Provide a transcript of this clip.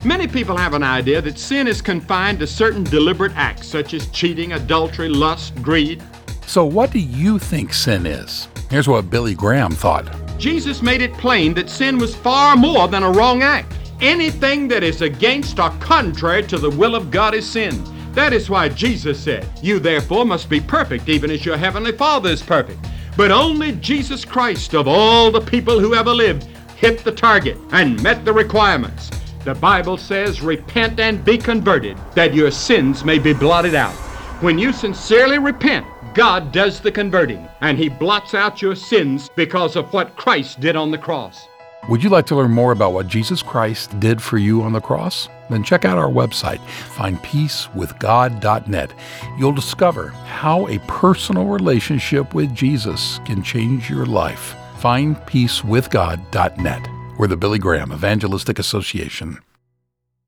Many people have an idea that sin is confined to certain deliberate acts, such as cheating, adultery, lust, greed. So what do you think sin is? Here's what Billy Graham thought. Jesus made it plain that sin was far more than a wrong act. Anything that is against or contrary to the will of God is sin. That is why Jesus said, "You therefore must be perfect, even as your heavenly Father is perfect." But only Jesus Christ, of all the people who ever lived, hit the target and met the requirements. The Bible says, "Repent and be converted, that your sins may be blotted out." When you sincerely repent, God does the converting, and He blots out your sins because of what Christ did on the cross. Would you like to learn more about what Jesus Christ did for you on the cross? Then check out our website, findpeacewithgod.net. You'll discover how a personal relationship with Jesus can change your life. Findpeacewithgod.net. We're the Billy Graham Evangelistic Association.